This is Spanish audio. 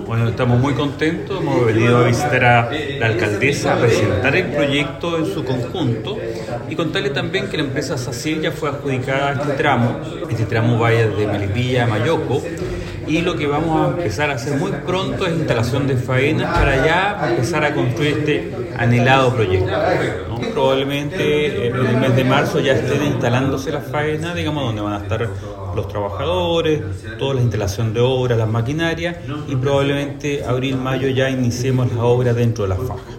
Bueno, estamos muy contentos, hemos venido a visitar a la alcaldesa a presentar el proyecto en su conjunto y contarle también que la empresa SACIR ya fue adjudicada a este tramo va desde Melipilla a Mayoco, y lo que vamos a empezar a hacer muy pronto es instalación de faenas para ya empezar a construir este anhelado proyecto, ¿no? Probablemente en el mes de marzo ya estén instalándose las faenas, digamos, donde van a estar los trabajadores, toda la instalación de obras, las maquinarias, y probablemente abril-mayo ya iniciemos las obras dentro de las fajas.